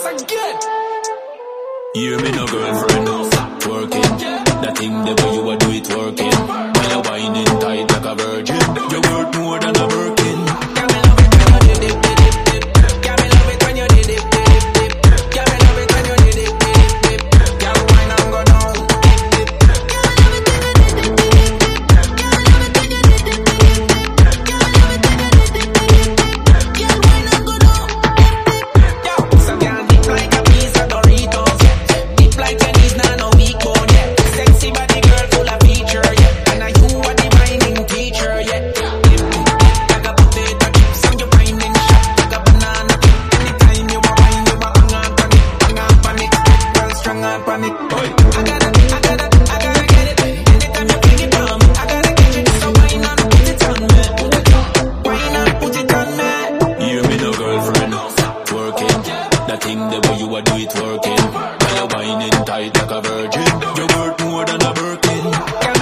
again. Hear me no girlfriend, twerking. That thing the way you a do it working. When you whining tight like a virgin, you worth more than a Birkin. Girl, me love it when you did it, did it, did. Girl, me love it when you did it, did it, did. Girl, me love it when you did it, did it, did. Girl, wine and go down, dip, dip. Some girl dip like a piece of Doritos, yeah. Dip like Chinese, nah no weak bone, yeah. Sexy body girl full of feature, yeah. And you are the whining teacher, yeah. Dip, like a potato chips, and you whining shot like a banana. Anytime you a wine, you a hang on panic, girl strong on panic. I gotta get it. Anytime you bring it down, I gotta catch it. So wine and put it on me, wine and put it on me. Hear me no girlfriend, twerking. That thing the way you a do it working. When you whining tight like a virgin, you worth more than a Birkin. Girl,